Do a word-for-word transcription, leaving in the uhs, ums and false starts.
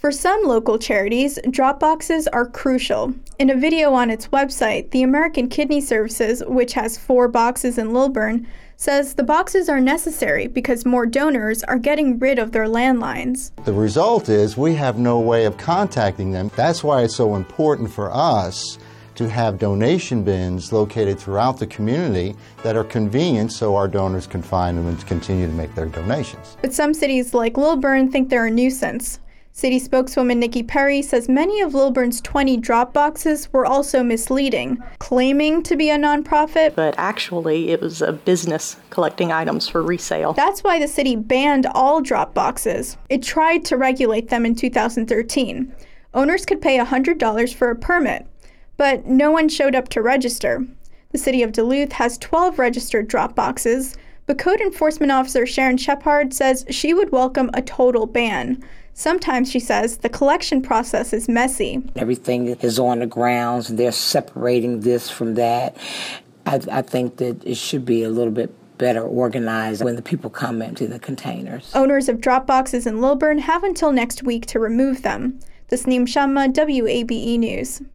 For some local charities, drop boxes are crucial. In a video on its website, the American Kidney Services, which has four boxes in Lilburn, says the boxes are necessary because more donors are getting rid of their landlines. The result is we have no way of contacting them. That's why it's so important for us to have donation bins located throughout the community that are convenient so our donors can find them and continue to make their donations. But some cities like Lilburn think they're a nuisance. City spokeswoman Nikki Perry says many of Lilburn's twenty drop boxes were also misleading, claiming to be a nonprofit. But actually, it was a business collecting items for resale. That's why the city banned all drop boxes. It tried to regulate them in two thousand thirteen. Owners could pay one hundred dollars for a permit, but no one showed up to register. The city of Duluth has twelve registered drop boxes, but Code Enforcement Officer Sharon Shephard says she would welcome a total ban. Sometimes, she says, the collection process is messy. Everything is on the grounds, and they're separating this from that. I, I think that it should be a little bit better organized when the people come into the containers. Owners of drop boxes in Lilburn have until next week to remove them. Tasneem Shamma, W A B E News.